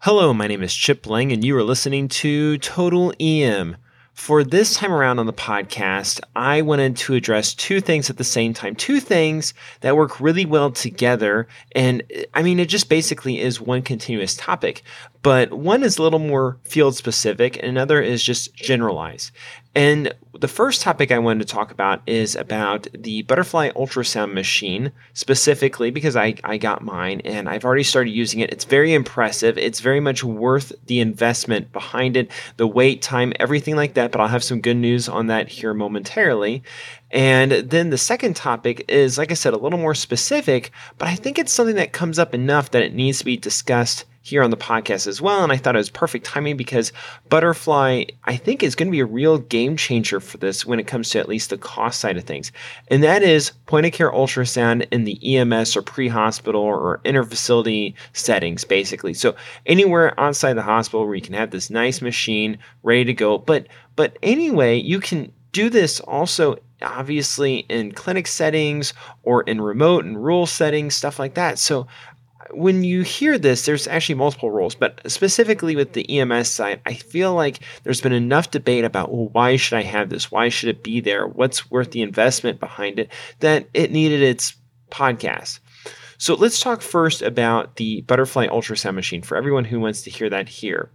Hello, my name is Chip Lang, and you are listening to Total EM. For this time around on the podcast, I wanted to address two things at the same time, two things that work really well together. And it just basically is one continuous topic, but one is a little more field specific and another is just generalized. And the first topic I wanted to talk about is about the Butterfly ultrasound machine, specifically because I got mine and I've already started using it. It's very impressive. It's very much worth the investment behind it, the wait time, everything like that. But I'll have some good news on that here momentarily. And then the second topic is, like I said, a little more specific, but I think it's something that comes up enough that it needs to be discussed here on the podcast as well. And I thought it was perfect timing because Butterfly, I think, is going to be a real game changer for this when it comes to at least the cost side of things. And that is point of care ultrasound in the EMS or pre-hospital or inter-facility settings, basically. So anywhere outside the hospital where you can have this nice machine ready to go. But anyway, you can do this also obviously in clinic settings or in remote and rural settings, stuff like that. So when you hear this, there's actually multiple roles, but specifically with the EMS side, I feel like there's been enough debate about, well, why should I have this? Why should it be there? What's worth the investment behind it? That it needed its podcast. So let's talk first about the Butterfly ultrasound machine for everyone who wants to hear that here.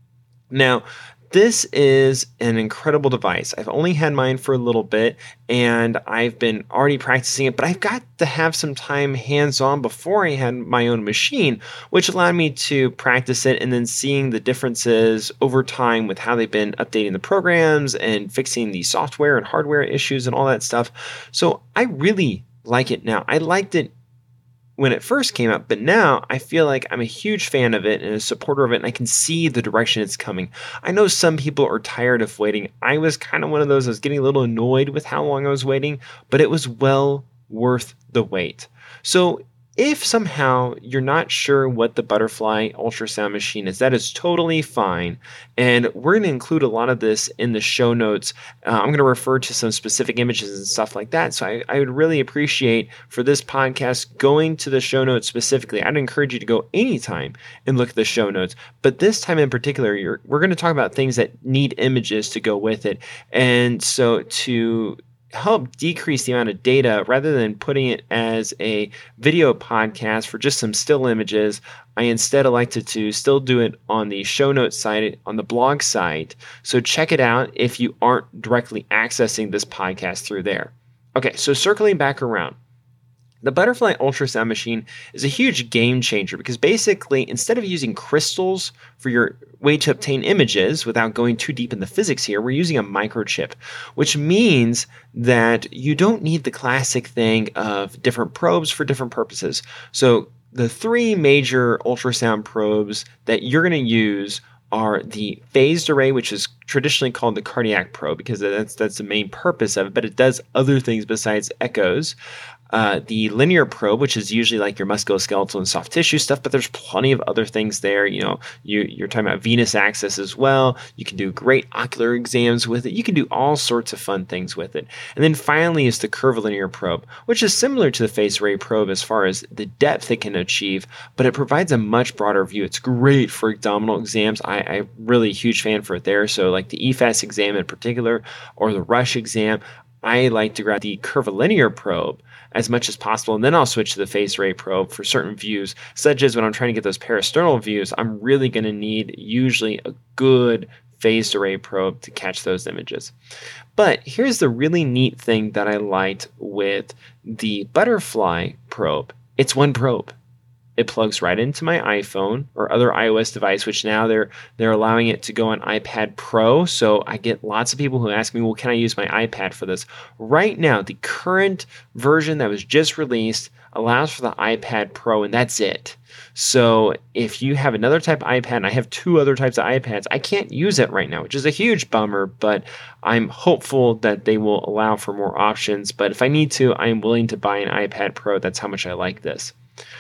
Now, this is an incredible device. I've only had mine for a little bit and I've been already practicing it, but I've got to have some time hands-on before I had my own machine, which allowed me to practice it and then seeing the differences over time with how they've been updating the programs and fixing the software and hardware issues and all that stuff. So I really like it now. I liked it when it first came out, but now I feel like I'm a huge fan of it and a supporter of it, and I can see the direction it's coming. I know some people are tired of waiting. I was kind of one of those. I was getting a little annoyed with how long I was waiting, but it was well worth the wait. So if somehow you're not sure what the Butterfly ultrasound machine is, that is totally fine. And we're going to include a lot of this in the show notes. I'm going to refer to some specific images and stuff like that. So I would really appreciate for this podcast going to the show notes specifically. I'd encourage you to go anytime and look at the show notes. But this time in particular, we're going to talk about things that need images to go with it. And so to help decrease the amount of data rather than putting it as a video podcast for just some still images, I instead elected to still do it on the show notes site on the blog site. So check it out if you aren't directly accessing this podcast through there. Okay, so circling back around. The Butterfly ultrasound machine is a huge game changer because basically instead of using crystals for your way to obtain images without going too deep in the physics here, we're using a microchip, which means that you don't need the classic thing of different probes for different purposes. So the three major ultrasound probes that you're going to use are the phased array, which is traditionally called the cardiac probe because that's the main purpose of it, but it does other things besides echoes. The linear probe, which is usually like your musculoskeletal and soft tissue stuff, but there's plenty of other things there. You know, you're talking about venous access as well. You can do great ocular exams with it. You can do all sorts of fun things with it. And then finally is the curvilinear probe, which is similar to the phased array probe as far as the depth it can achieve, but it provides a much broader view. It's great for abdominal exams. I'm really a huge fan for it there. So like the EFAS exam in particular, or the Rush exam, I like to grab the curvilinear probe as much as possible, and then I'll switch to the phased array probe for certain views, such as when I'm trying to get those parasternal views, I'm really going to need usually a good phased array probe to catch those images. But here's the really neat thing that I liked with the Butterfly probe. It's one probe. It plugs right into my iPhone or other iOS device, which now they're allowing it to go on iPad Pro. So I get lots of people who ask me, well, can I use my iPad for this? Right now, the current version that was just released allows for the iPad Pro, and that's it. So if you have another type of iPad, and I have two other types of iPads, I can't use it right now, which is a huge bummer, but I'm hopeful that they will allow for more options. But if I need to, I am willing to buy an iPad Pro. That's how much I like this.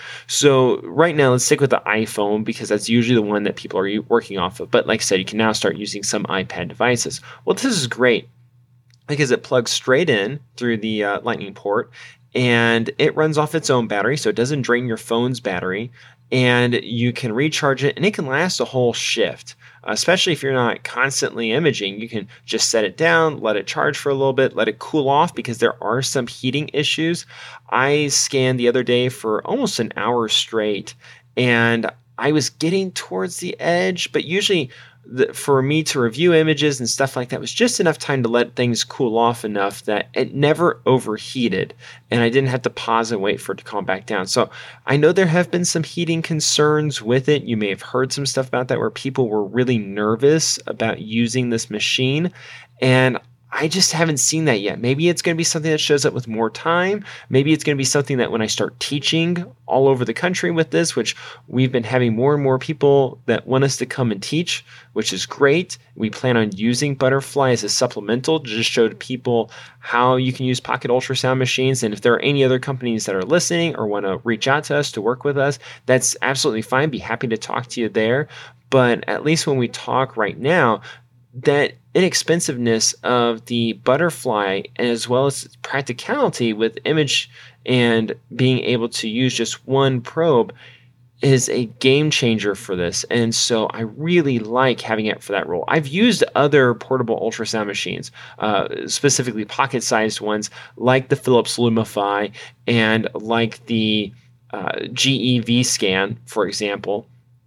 So right now, let's stick with the iPhone because that's usually the one that people are working off of. But like I said, you can now start using some iPad devices. Well, this is great because it plugs straight in through the Lightning port and it runs off its own battery, so it doesn't drain your phone's battery. and you can recharge it, and it can last a whole shift. Especially if you're not constantly imaging, you can just set it down, let it charge for a little bit, let it cool off because there are some heating issues. I scanned the other day for almost an hour straight, and I was getting towards the edge, but usually for me to review images and stuff like that was just enough time to let things cool off enough that it never overheated, and I didn't have to pause and wait for it to calm back down. So I know there have been some heating concerns with it. You may have heard some stuff about that where people were really nervous about using this machine, and I just haven't seen that yet. Maybe it's going to be something that shows up with more time. Maybe it's going to be something that when I start teaching all over the country with this, which we've been having more and more people that want us to come and teach, which is great. We plan on using Butterfly as a supplemental to just show to people how you can use pocket ultrasound machines. And if there are any other companies that are listening or want to reach out to us to work with us, that's absolutely fine. Be happy to talk to you there. But at least when we talk right now, that inexpensiveness of the Butterfly, as well as practicality with image and being able to use just one probe, is a game changer for this. And so I really like having it for that role. I've used other portable ultrasound machines, specifically pocket-sized ones like the Philips Lumify and like the GE Vscan, for example.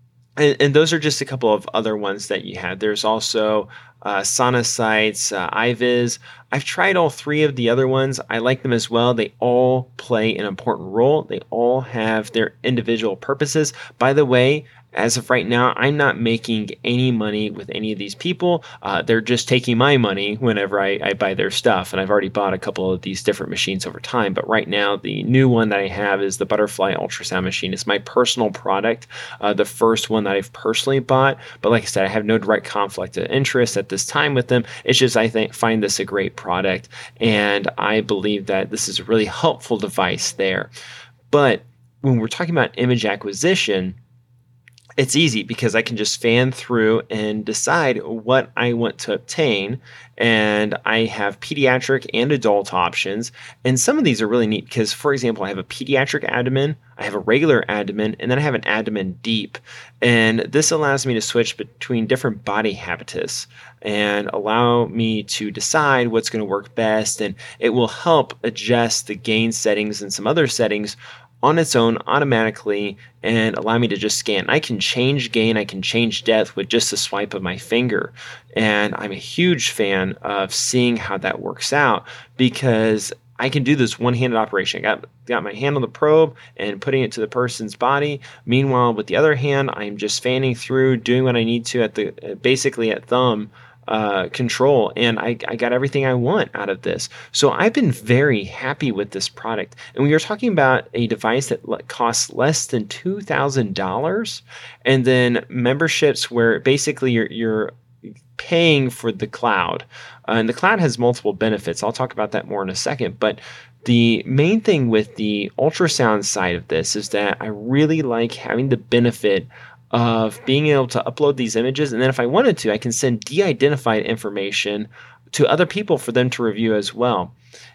And those are just a couple of other ones that you have. There's also Sonosight's, iVis. I've tried all three of the other ones. I like them as well. They all play an important role. They all have their individual purposes. By the way, as of right now, I'm not making any money with any of these people. They're just taking my money whenever I buy their stuff. And I've already bought a couple of these different machines over time. But right now, the new one that I have is the Butterfly ultrasound machine. It's my personal product, the first one that I've personally bought. But like I said, I have no direct conflict of interest at this time with them. It's just find this a great product. And I believe that this is a really helpful device there. But when we're talking about image acquisition, it's easy because I can just fan through and decide what I want to obtain. And I have pediatric and adult options. And some of these are really neat because, for example, I have a pediatric abdomen, I have a regular abdomen, and then I have an abdomen deep. And this allows me to switch between different body habitus and allow me to decide what's going to work best. And it will help adjust the gain settings and some other settings on its own automatically and allow me to just scan. I can change gain, I can change depth with just a swipe of my finger. And I'm a huge fan of seeing how that works out because I can do this one-handed operation. I got my hand on the probe and putting it to the person's body. Meanwhile, with the other hand, I'm just fanning through, doing what I need to basically at thumb control, and I got everything I want out of this. So I've been very happy with this product. And we are talking about a device that costs less than $2,000, and then memberships where basically you're paying for the cloud. And the cloud has multiple benefits. I'll talk about that more in a second. But the main thing with the ultrasound side of this is that I really like having the benefit of being able to upload these images. And then if I wanted to, I can send de-identified information to other people for them to review as well.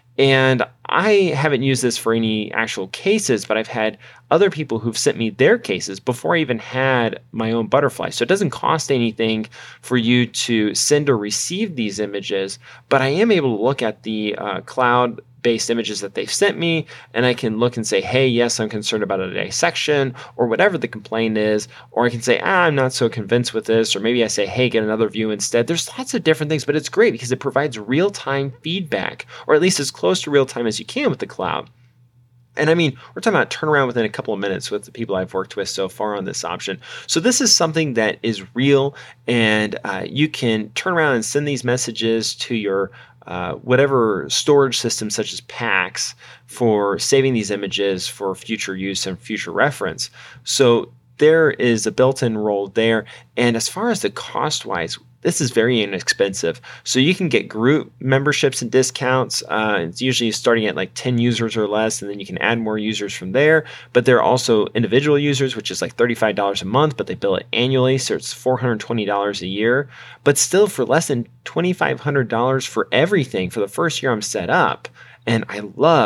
And I haven't used this for any actual cases, but I've had other people who've sent me their cases before I even had my own Butterfly. So it doesn't cost anything for you to send or receive these images, but I am able to look at the cloud-based images that they've sent me, and I can look and say, hey, yes, I'm concerned about a dissection, or whatever the complaint is, or I can say, I'm not so convinced with this, or maybe I say, hey, get another view instead. There's lots of different things, but it's great because it provides real-time feedback, or at least as close to real-time as you can with the cloud. And I mean, we're talking about turnaround within a couple of minutes with the people I've worked with so far on this option. So this is something that is real, and you can turn around and send these messages to your whatever storage system, such as PACS, for saving these images for future use and future reference. So there is a built-in role there. And as far as the cost-wise, this is very inexpensive. So you can get group memberships and discounts. It's usually starting at like 10 users or less, and then you can add more users from there. But there are also individual users, which is like $35 a month, but they bill it annually, so it's $420 a year. But still, for less than $2,500 for everything for the first year I'm set up. And I love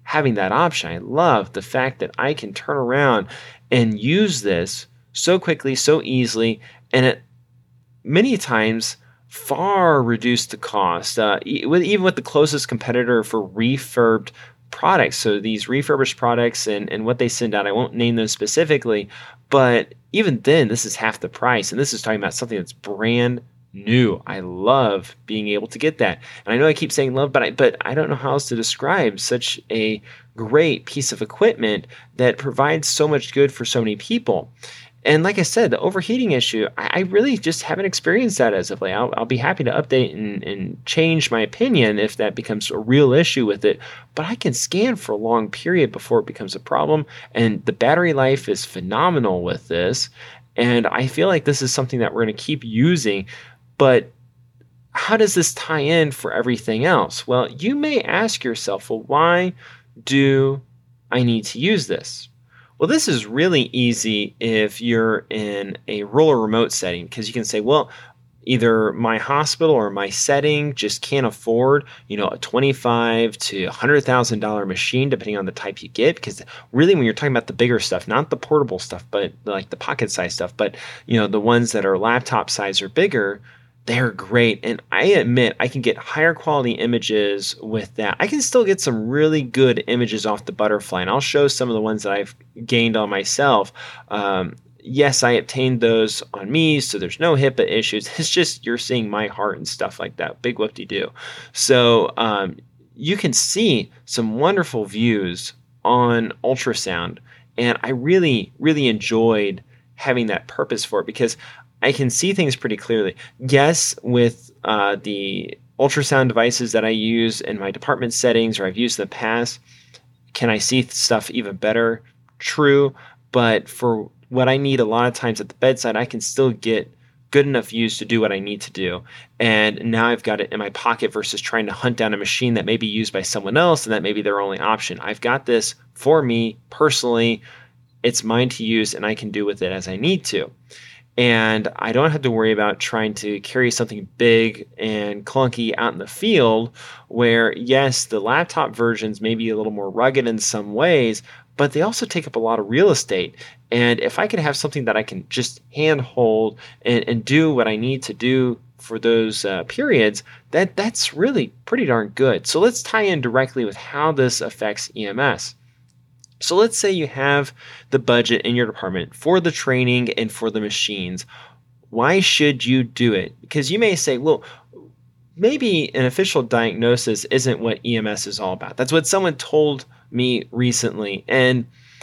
having that option. I love the fact that I can turn around and use this so quickly, so easily, and it many times far reduce the cost, even with the closest competitor for refurbed products. So these refurbished products and what they send out, I won't name them specifically, but even then, this is half the price. And this is talking about something that's brand new. I love being able to get that. And I know I keep saying love, but I don't know how else to describe such a great piece of equipment that provides so much good for so many people. And like I said, the overheating issue, I really just haven't experienced that as of late. I'll be happy to update and change my opinion if that becomes a real issue with it. But I can scan for a long period before it becomes a problem. And the battery life is phenomenal with this. And I feel like this is something that we're going to keep using. But how does this tie in for everything else? Well, you may ask yourself, well, why do I need to use this? Well, this is really easy if you're in a rural remote setting, because you can say, well, either my hospital or my setting just can't afford, a $25,000 to $100,000 machine, depending on the type you get. Because really, when you're talking about the bigger stuff, not the portable stuff, but like the pocket size stuff, but the ones that are laptop size or bigger, they're great. And I admit I can get higher quality images with that. I can still get some really good images off the Butterfly, and I'll show some of the ones that I've gained on myself. Yes, I obtained those on me, so there's no HIPAA issues. It's just you're seeing my heart and stuff like that. Big whoop-de-doo. So you can see some wonderful views on ultrasound, and I really, really enjoyed having that purpose for it because I can see things pretty clearly. Yes, with the ultrasound devices that I use in my department settings or I've used in the past, can I see stuff even better? True, but for what I need a lot of times at the bedside, I can still get good enough views to do what I need to do. And now I've got it in my pocket versus trying to hunt down a machine that may be used by someone else and that may be their only option. I've got this for me personally. It's mine to use, and I can do with it as I need to. And I don't have to worry about trying to carry something big and clunky out in the field where, yes, the laptop versions may be a little more rugged in some ways, but they also take up a lot of real estate. And if I can have something that I can just hand hold and do what I need to do for those periods, that's really pretty darn good. So let's tie in directly with how this affects EMS. So let's say you have the budget in your department for the training and for the machines. Why should you do it? Because you may say, well, maybe an official diagnosis isn't what EMS is all about. That's what someone told me recently. And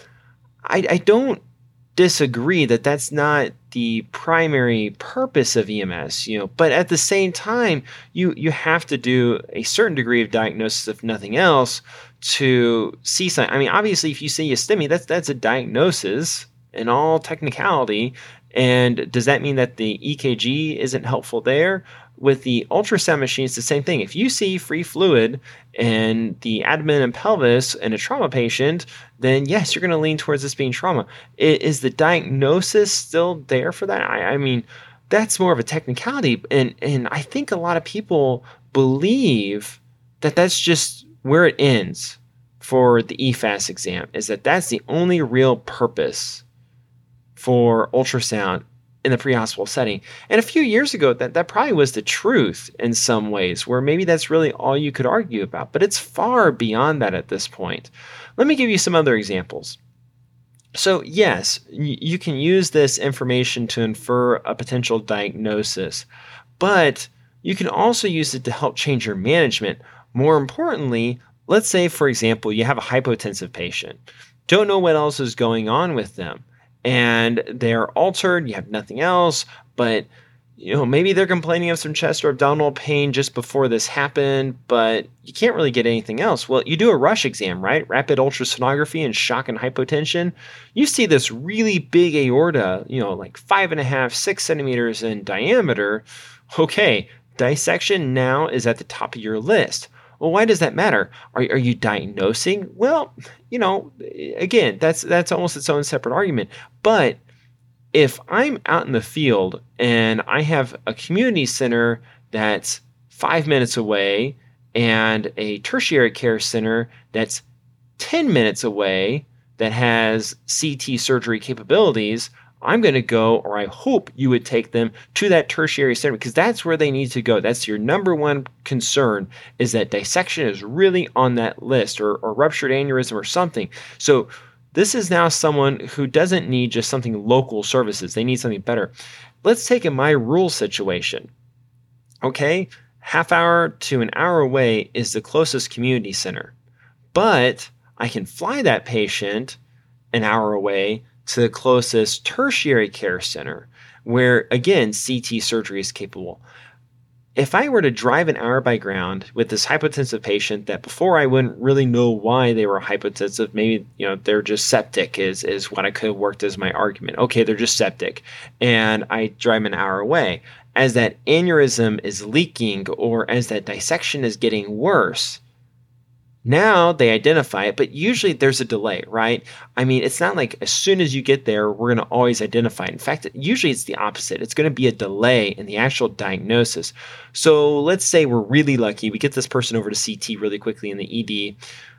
I don't disagree that that's not the primary purpose of EMS, but at the same time, you have to do a certain degree of diagnosis, if nothing else, to see something. I mean, obviously, if you see a STEMI, that's a diagnosis in all technicality. And does that mean that the EKG isn't helpful there? With the ultrasound machine, it's the same thing. If you see free fluid in the abdomen and pelvis in a trauma patient, then yes, you're going to lean towards this being trauma. Is the diagnosis still there for that? I mean, that's more of a technicality. And I think a lot of people believe that that's just where it ends for the EFAS exam, is that that's the only real purpose for ultrasound in the pre-hospital setting. And a few years ago, that probably was the truth in some ways, where maybe that's really all you could argue about. But it's far beyond that at this point. Let me give you some other examples. So yes, you can use this information to infer a potential diagnosis, but you can also use it to help change your management. More importantly, let's say, for example, you have a hypotensive patient. Don't know what else is going on with them, and they're altered, you have nothing else, but maybe they're complaining of some chest or abdominal pain just before this happened, but you can't really get anything else. Well, you do a rush exam, right? Rapid ultrasonography and shock and hypotension. You see this really big aorta, like 5.5, 6 centimeters in diameter. Okay, dissection now is at the top of your list. Well, why does that matter? Are you diagnosing? Well, again, that's almost its own separate argument. But if I'm out in the field and I have a community center that's 5 minutes away and a tertiary care center that's 10 minutes away that has CT surgery capabilities, I'm going to go, or I hope you would take them to that tertiary center because that's where they need to go. That's your number one concern, is that dissection is really on that list, or ruptured aneurysm or something. So this is now someone who doesn't need just something local services. They need something better. Let's take a my rural situation. Okay, half hour to an hour away is the closest community center, but I can fly that patient an hour away to the closest tertiary care center where, again, CT surgery is capable. If I were to drive an hour by ground with this hypotensive patient that before I wouldn't really know why they were hypotensive, maybe they're just septic is what I could have worked as my argument. Okay, they're just septic, and I drive an hour away. As that aneurysm is leaking or as that dissection is getting worse, now they identify it, but usually there's a delay, right? I mean, it's not like as soon as you get there, we're going to always identify it. In fact, usually it's the opposite. It's going to be a delay in the actual diagnosis. So let's say we're really lucky. We get this person over to CT really quickly in the ED,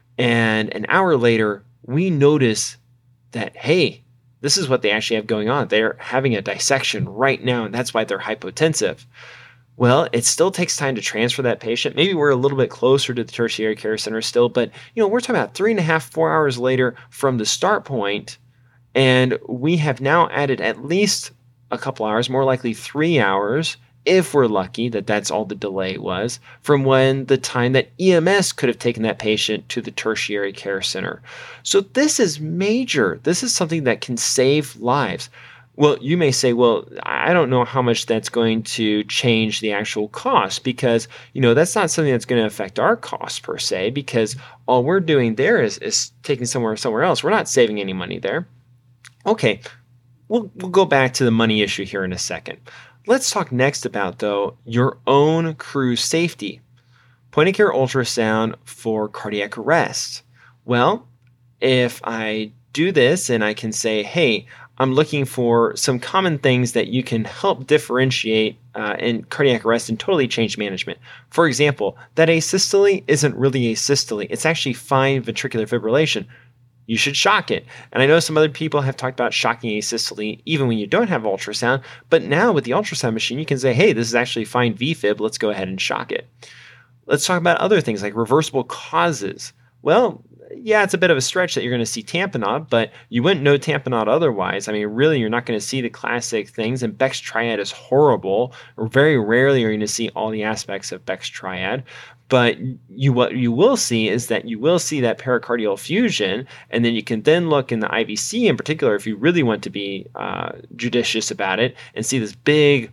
and an hour later, we notice that, hey, this is what they actually have going on. They're having a dissection right now, and that's why they're hypotensive. Well, it still takes time to transfer that patient. Maybe we're a little bit closer to the tertiary care center still, but we're talking about 3.5, 4 hours later from the start point, and we have now added at least a couple hours, more likely 3 hours, if we're lucky that that's all the delay was, from when the time that EMS could have taken that patient to the tertiary care center. So this is major. This is something that can save lives. Well, you may say, well, I don't know how much that's going to change the actual cost because, that's not something that's going to affect our costs per se, because all we're doing there is taking somewhere else. We're not saving any money there. Okay, we'll go back to the money issue here in a second. Let's talk next about, though, your own crew safety. Point of care ultrasound for cardiac arrest. Well, if I do this and I can say, hey, I'm looking for some common things that you can help differentiate in cardiac arrest and totally change management. For example, that asystole isn't really asystole. It's actually fine ventricular fibrillation. You should shock it. And I know some other people have talked about shocking asystole even when you don't have ultrasound, but now with the ultrasound machine, you can say, hey, this is actually fine VFib. Let's go ahead and shock it. Let's talk about other things like reversible causes. Well, yeah, it's a bit of a stretch that you're going to see tamponade, but you wouldn't know tamponade otherwise. I mean, really, you're not going to see the classic things, and Beck's triad is horrible. Or very rarely are you going to see all the aspects of Beck's triad. But what you will see is that you will see that pericardial effusion, and then you can then look in the IVC in particular, if you really want to be judicious about it, and see this big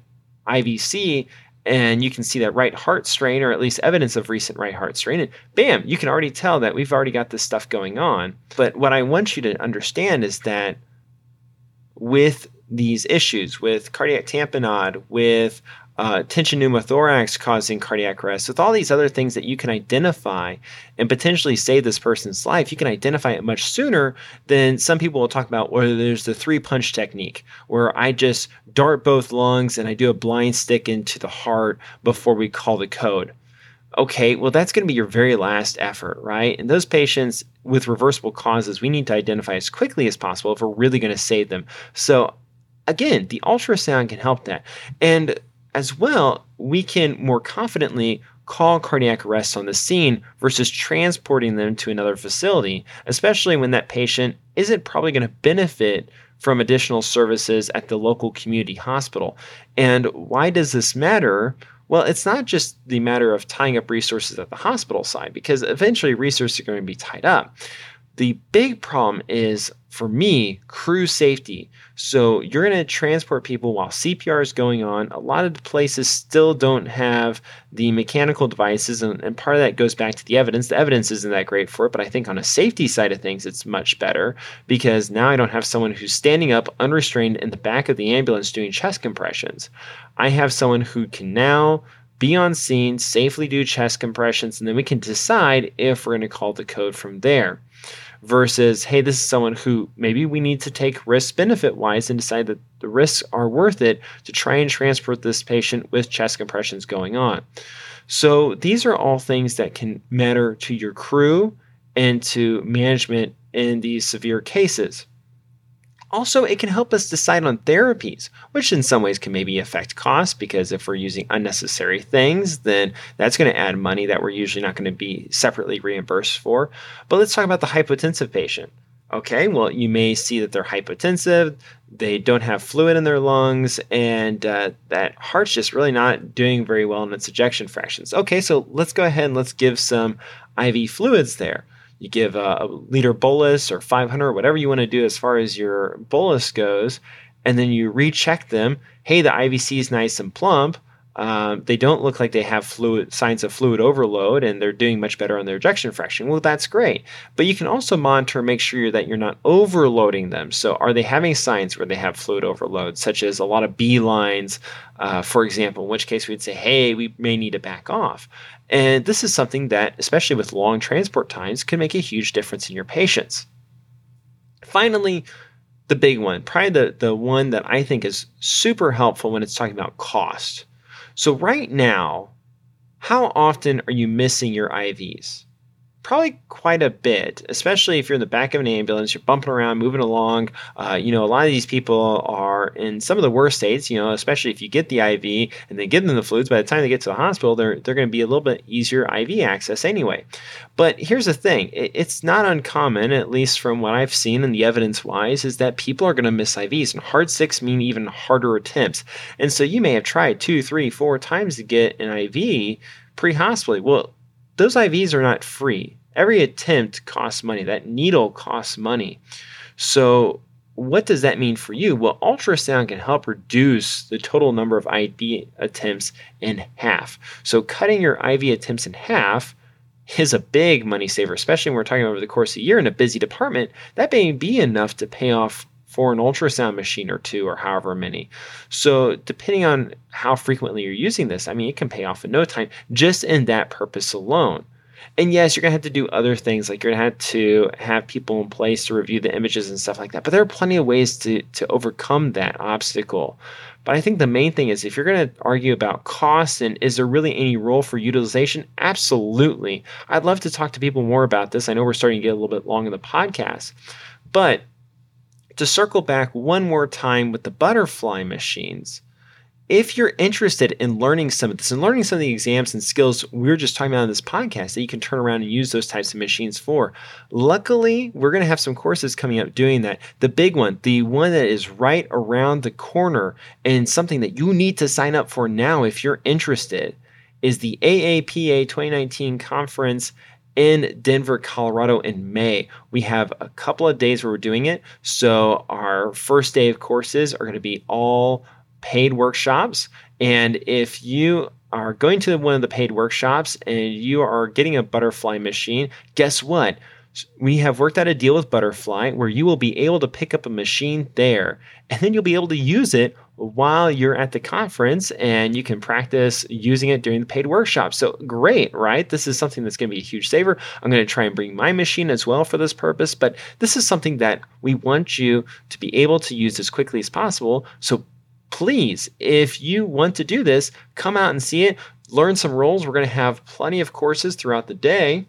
IVC, and you can see that right heart strain, or at least evidence of recent right heart strain, and bam, you can already tell that we've already got this stuff going on. But what I want you to understand is that with these issues, with cardiac tamponade, with tension pneumothorax causing cardiac arrest, with all these other things that you can identify and potentially save this person's life, you can identify it much sooner than some people will talk about, where there's the 3-punch technique, where I just dart both lungs and I do a blind stick into the heart before we call the code. Okay, well, that's going to be your very last effort, right? And those patients with reversible causes, we need to identify as quickly as possible if we're really going to save them. So again, the ultrasound can help that. And as well, we can more confidently call cardiac arrest on the scene versus transporting them to another facility, especially when that patient isn't probably going to benefit from additional services at the local community hospital. And why does this matter? Well, it's not just the matter of tying up resources at the hospital side, because eventually resources are going to be tied up. The big problem is, for me, crew safety. So you're going to transport people while CPR is going on. A lot of the places still don't have the mechanical devices, and part of that goes back to the evidence. The evidence isn't that great for it, but I think on a safety side of things, it's much better, because now I don't have someone who's standing up unrestrained in the back of the ambulance doing chest compressions. I have someone who can now be on scene, safely do chest compressions, and then we can decide if we're going to call the code from there. Versus, hey, this is someone who maybe we need to take risk benefit wise and decide that the risks are worth it to try and transport this patient with chest compressions going on. So these are all things that can matter to your crew into management in these severe cases. Also, it can help us decide on therapies, which in some ways can maybe affect costs, because if we're using unnecessary things, then that's going to add money that we're usually not going to be separately reimbursed for. But let's talk about the hypotensive patient. Okay, well, you may see that they're hypotensive, they don't have fluid in their lungs, and that heart's just really not doing very well in its ejection fractions. Okay, so let's go ahead and let's give some IV fluids there. You give a liter bolus or 500 or whatever you want to do as far as your bolus goes, and then you recheck them. Hey, the IVC is nice and plump. They don't look like they have signs of fluid overload, and they're doing much better on their ejection fraction. Well, that's great. But you can also monitor and make sure that you're not overloading them. So are they having signs where they have fluid overload, such as a lot of B lines, for example, in which case we'd say, hey, we may need to back off. And this is something that, especially with long transport times, can make a huge difference in your patients. Finally, the big one, probably the one that I think is super helpful when it's talking about cost. So right now, how often are you missing your IVs? Probably quite a bit, especially if you're in the back of an ambulance, you're bumping around, moving along. A lot of these people are in some of the worst states, especially if you get the IV and they give them the fluids. By the time they get to the hospital, they're going to be a little bit easier IV access anyway. But here's the thing. It's not uncommon, at least from what I've seen and the evidence-wise, is that people are going to miss IVs. And hard sicks mean even harder attempts. And so you may have tried 2, 3, 4 times to get an IV pre-hospitally. Well, those IVs are not free. Every attempt costs money. That needle costs money. So what does that mean for you? Well, ultrasound can help reduce the total number of IV attempts in half. So cutting your IV attempts in half is a big money saver, especially when we're talking over the course of a year in a busy department. That may be enough to pay off for an ultrasound machine or two, or however many. So depending on how frequently you're using this, it can pay off in no time just in that purpose alone. And yes, you're going to have to do other things, like you're going to have to have people in place to review the images and stuff like that. But there are plenty of ways to overcome that obstacle. But I think the main thing is, if you're going to argue about cost and is there really any role for utilization, absolutely. I'd love to talk to people more about this. I know we're starting to get a little bit long in the podcast. But to circle back one more time with the butterfly machines, if you're interested in learning some of this and learning some of the exams and skills we were just talking about in this podcast that you can turn around and use those types of machines for, luckily, we're going to have some courses coming up doing that. The big one, the one that is right around the corner and something that you need to sign up for now if you're interested, is the AAPA 2019 conference in Denver, Colorado in May. We have a couple of days where we're doing it. So our first day of courses are going to be all paid workshops. And if you are going to one of the paid workshops and you are getting a butterfly machine, guess what? We have worked out a deal with Butterfly where you will be able to pick up a machine there, and then you'll be able to use it while you're at the conference, and you can practice using it during the paid workshop. So great, right? This is something that's going to be a huge saver. I'm going to try and bring my machine as well for this purpose, but this is something that we want you to be able to use as quickly as possible. So please, if you want to do this, come out and see it, learn some roles. We're going to have plenty of courses throughout the day.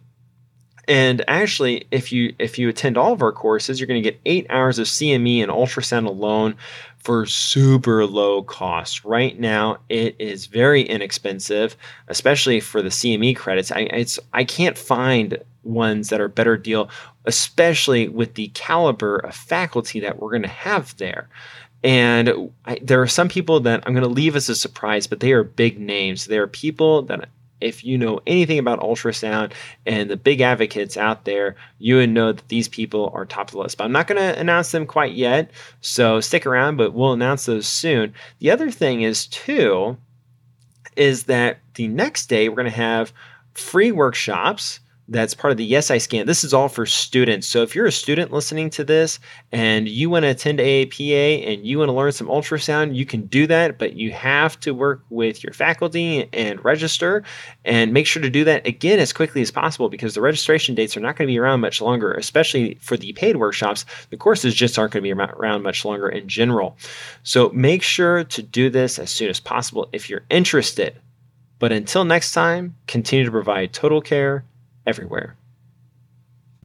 And actually, if you attend all of our courses, you're going to get 8 hours of CME and ultrasound alone for super low cost. Right now, it is very inexpensive, especially for the CME credits. I can't find ones that are a better deal, especially with the caliber of faculty that we're going to have there. And there are some people that I'm going to leave as a surprise, but they are big names. They are people that, if you know anything about ultrasound and the big advocates out there, you would know that these people are top of the list. But I'm not going to announce them quite yet, so stick around, but we'll announce those soon. The other thing is, too, is that the next day we're going to have free workshops. That's part of the Yes I Scan. This is all for students. So if you're a student listening to this and you want to attend AAPA and you want to learn some ultrasound, you can do that, but you have to work with your faculty and register, and make sure to do that again as quickly as possible, because the registration dates are not going to be around much longer, especially for the paid workshops. The courses just aren't going to be around much longer in general. So make sure to do this as soon as possible if you're interested. But until next time, continue to provide total care everywhere.